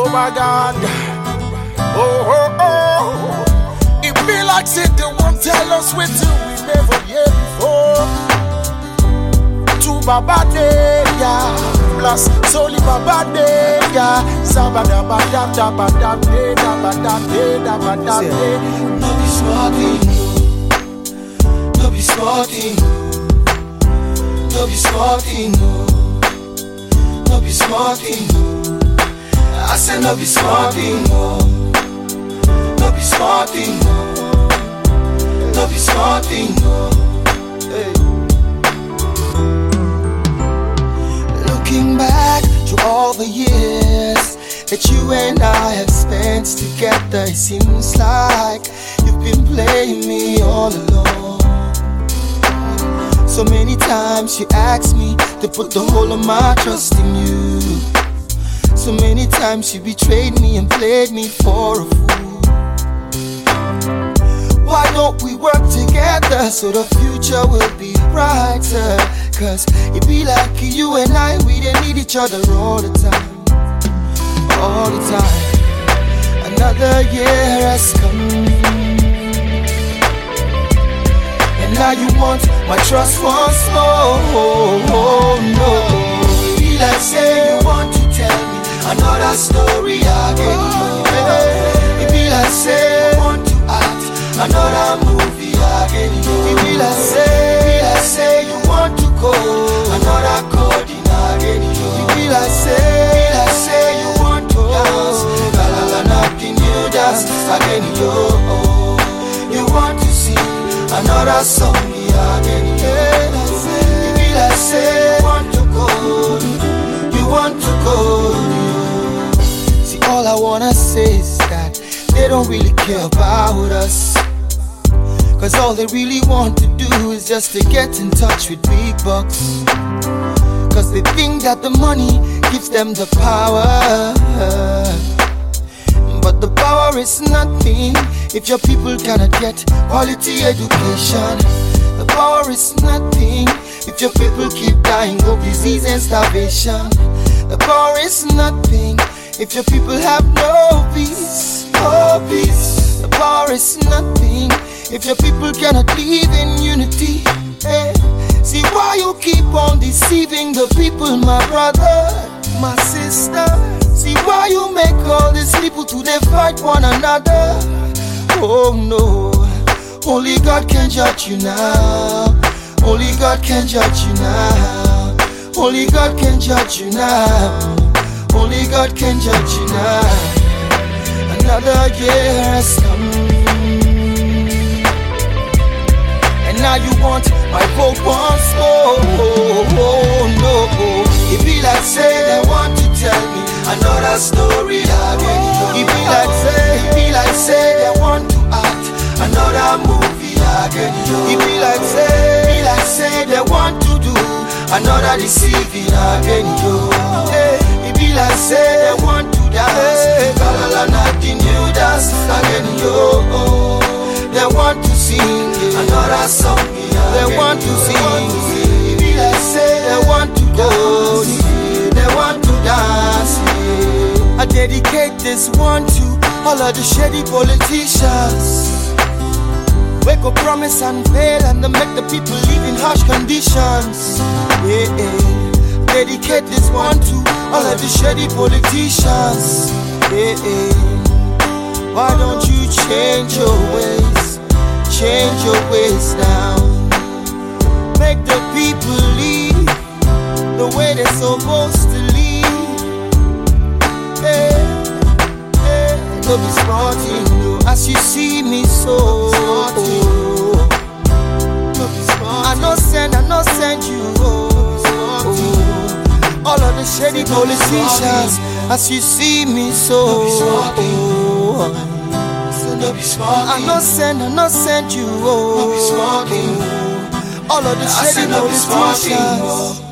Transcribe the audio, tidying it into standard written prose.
Oh my God. Oh, oh, oh. It be like say they won't tell us what to we never hear before. To Baba Deya, plus Soli Baba Deya. Sabada Bada Bada Bada Bada Bada. No be smarting, no be smarting, no be smarting, no be smarting. I said no be smarting, no be smarting, no be smarting. Hey. Looking back to all the years that you and I have spent together, it seems like you've been playing me all along. So many times you asked me to put the whole of my trust in you. So many times you betrayed me and played me for a fool. Why don't we work together so the future will be brighter? Cause it be like you and I, we didn't need each other all the time. All the time. Another year has come, and now you want my trust once more. Oh, no. It be like say you want to tell me another story again. It be like say you want to act another movie again. It be like say you want to go another coding again. It be like say you want to dance, la la la, nothing you dance again. You want to sing another song again. It be like say you want to go, you want to go. See, all I wanna say is that they don't really care about us. Cause all they really want to do is just to get in touch with big bucks. Cause they think that the money gives them the power. But the power is nothing if your people cannot get quality education. The power is nothing if your people keep dying of disease and starvation. The power is nothing if your people have no peace, no peace. The power is nothing if your people cannot live in unity. Hey. See why you keep on deceiving the people, my brother, my sister. See why you make all these people to they fight one another. Oh no, only God can judge you now. Only God can judge you now. Only God can judge you now. Only God can judge you now. Another year has come, and now you want my vote once more. Oh, no. It be like say they want to tell me another story again. It be like say they want to act another movie again. It be like say they want to do another deceiving again. It be like say they want to dance, la la la, nothing new dance again. They want to sing another song. They want to sing. It be like say they want to go. They want to dance. I dedicate this one to all of the shady politicians. Wake up, promise and fail, and they make the people live in harsh conditions. Yeah. Dedicate this one to all of the shady politicians. Why don't you change your ways? Change your ways now. Make the people live the way they're supposed to live. Don't be smarting, no. As you see me so. I no send you. All of the shady politicians, as you see me so. I no send you. All of the shady politicians.